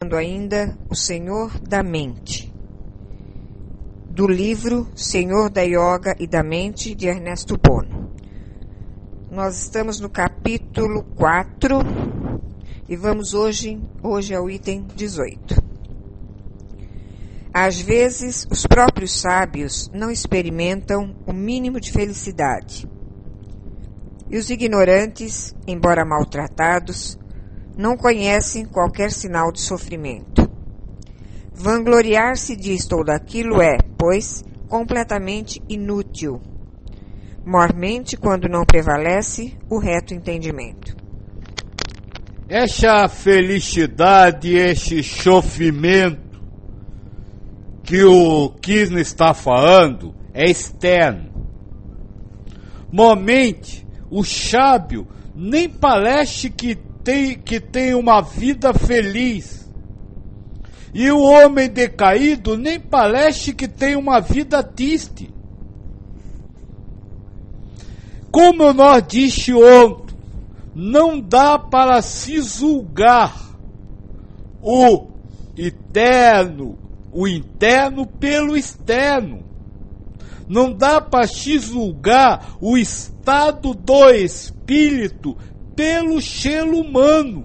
estudando ainda O Senhor da Mente, do livro Senhor da Yoga e da Mente, de Ernesto Bono. Nós estamos no capítulo 4 e vamos hoje ao item 18. Às vezes, os próprios sábios não experimentam o mínimo de felicidade. E os ignorantes, embora maltratados, não conhecem qualquer sinal de sofrimento. Vangloriar-se disto ou daquilo é, pois, completamente inútil, mormente quando não prevalece o reto entendimento. Essa felicidade, esse sofrimento que o Krishna está falando é externo. Momente, o sábio nem parece que tem uma vida feliz. E o homem decaído nem parece que tem uma vida triste. Como nós disse ontem, não dá para se julgar o interno pelo externo. Não dá para se julgar o estado do espírito pelo ser humano.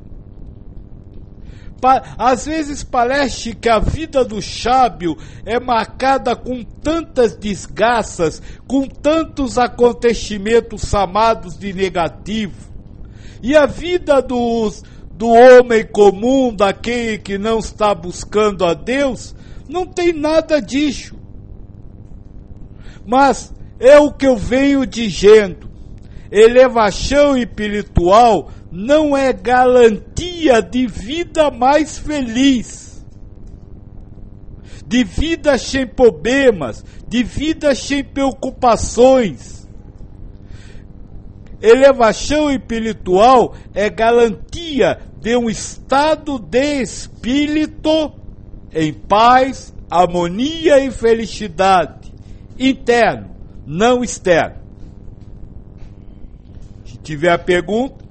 Às vezes parece que a vida do sábio é marcada com tantas desgraças, com tantos acontecimentos chamados de negativo. E a vida do homem comum, daquele que não está buscando a Deus, não tem nada disso. Mas é o que eu venho dizendo. Elevação espiritual não é garantia de vida mais feliz, de vida sem problemas, de vida sem preocupações. Elevação espiritual é garantia de um estado de espírito em paz, harmonia e felicidade, interno, não externo. Se tiver pergunta.